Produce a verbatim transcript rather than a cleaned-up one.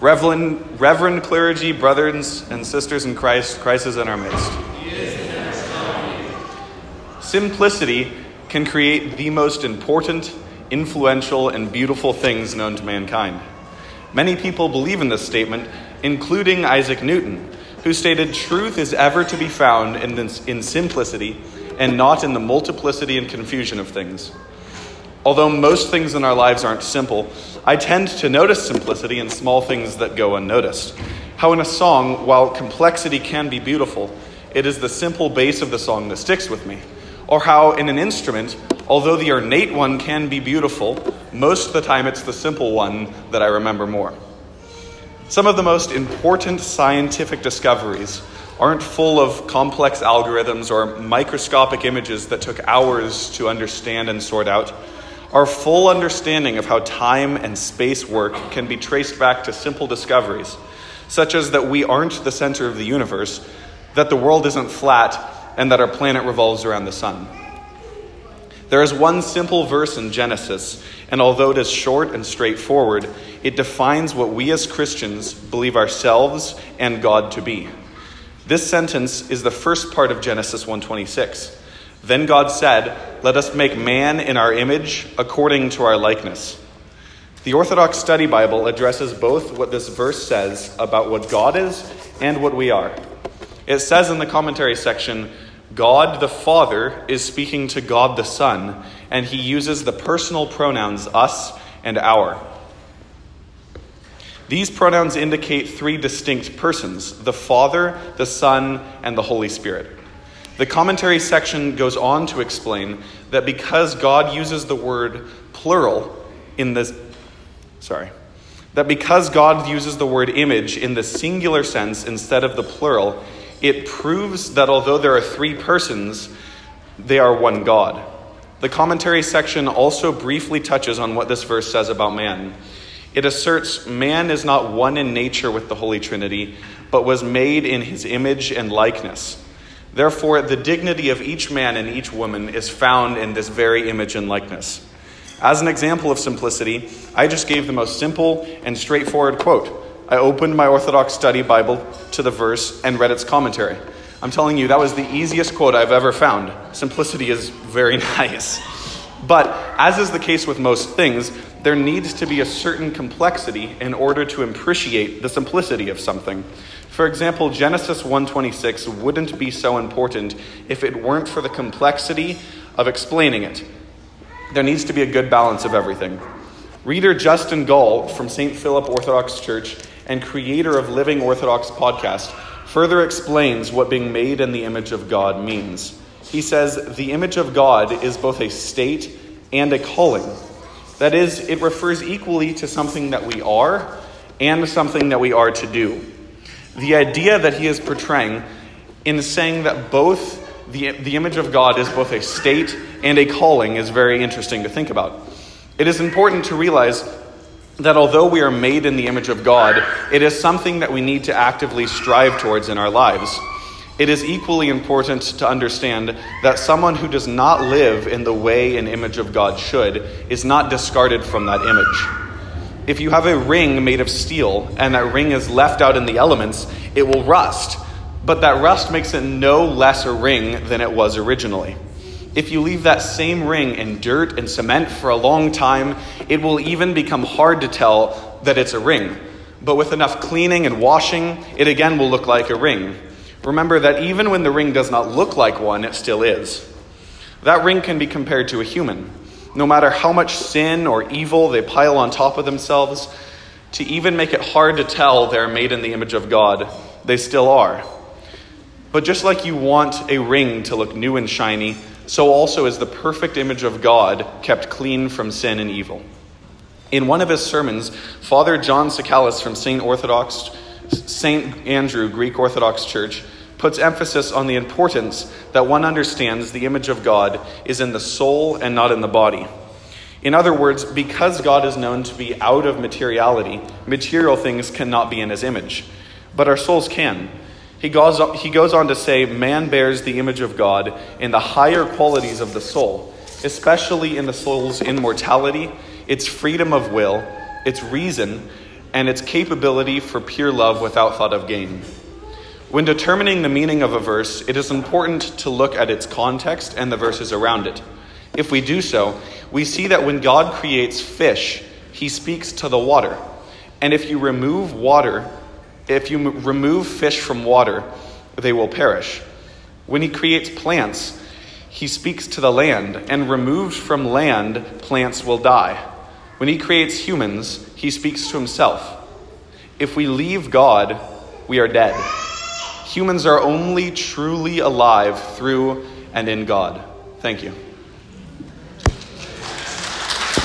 Reverend, Reverend clergy, brothers and sisters in Christ, Christ is in our midst. Simplicity can create the most important, influential, and beautiful things known to mankind. Many people believe in this statement, including Isaac Newton, who stated truth is ever to be found in, this, in simplicity and not in the multiplicity and confusion of things. Although most things in our lives aren't simple, I tend to notice simplicity in small things that go unnoticed. How in a song, while complexity can be beautiful, it is the simple bass of the song that sticks with me. Or how in an instrument, although the ornate one can be beautiful, most of the time it's the simple one that I remember more. Some of the most important scientific discoveries aren't full of complex algorithms or microscopic images that took hours to understand and sort out. Our full understanding of how time and space work can be traced back to simple discoveries, such as that we aren't the center of the universe, that the world isn't flat, and that our planet revolves around the sun. There is one simple verse in Genesis, and although it is short and straightforward, it defines what we as Christians believe ourselves and God to be. This sentence is the first part of Genesis one twenty-six. Then God said, "Let us make man in our image, according to our likeness." The Orthodox Study Bible addresses both what this verse says about what God is and what we are. It says in the commentary section, God the Father is speaking to God the Son, and he uses the personal pronouns us and our. These pronouns indicate three distinct persons, the Father, the Son, and the Holy Spirit. The commentary section goes on to explain that because God uses the word plural in this, sorry, that because God uses the word image in the singular sense instead of the plural, it proves that although there are three persons, they are one God. The commentary section also briefly touches on what this verse says about man. It asserts man is not one in nature with the Holy Trinity, but was made in his image and likeness. Therefore, the dignity of each man and each woman is found in this very image and likeness. As an example of simplicity, I just gave the most simple and straightforward quote. I opened my Orthodox Study Bible to the verse and read its commentary. I'm telling you, that was the easiest quote I've ever found. Simplicity is very nice. But as is the case with most things, there needs to be a certain complexity in order to appreciate the simplicity of something. For example, Genesis one twenty-six wouldn't be so important if it weren't for the complexity of explaining it. There needs to be a good balance of everything. Reader Justin Gall from Saint Philip Orthodox Church and creator of Living Orthodox podcast further explains what being made in the image of God means. He says, the image of God is both a state and a calling. That is, it refers equally to something that we are and something that we are to do. The idea that he is portraying in saying that both the, the image of God is both a state and a calling is very interesting to think about. It is important to realize that although we are made in the image of God, it is something that we need to actively strive towards in our lives. It is equally important to understand that someone who does not live in the way an image of God should is not discarded from that image. If you have a ring made of steel and that ring is left out in the elements, it will rust. But that rust makes it no less a ring than it was originally. If you leave that same ring in dirt and cement for a long time, it will even become hard to tell that it's a ring. But with enough cleaning and washing, it again will look like a ring. Remember that even when the ring does not look like one, it still is. That ring can be compared to a human. No matter how much sin or evil they pile on top of themselves, to even make it hard to tell they're made in the image of God, they still are. But just like you want a ring to look new and shiny, so also is the perfect image of God kept clean from sin and evil. In one of his sermons, Father John Sakalis from Saint Orthodox, Saint Andrew Greek Orthodox Church puts emphasis on the importance that one understands the image of God is in the soul and not in the body. In other words, because God is known to be out of materiality, material things cannot be in his image, but our souls can. He goes, he goes on to say, man bears the image of God in the higher qualities of the soul, especially in the soul's immortality, its freedom of will, its reason, and its capability for pure love without thought of gain. When determining the meaning of a verse, it is important to look at its context and the verses around it. If we do so, we see that when God creates fish, he speaks to the water. And if you remove water, if you m- remove fish from water, they will perish. When he creates plants, he speaks to the land, and removed from land, plants will die. When he creates humans, he speaks to himself. If we leave God, we are dead. Humans are only truly alive through and in God. Thank you.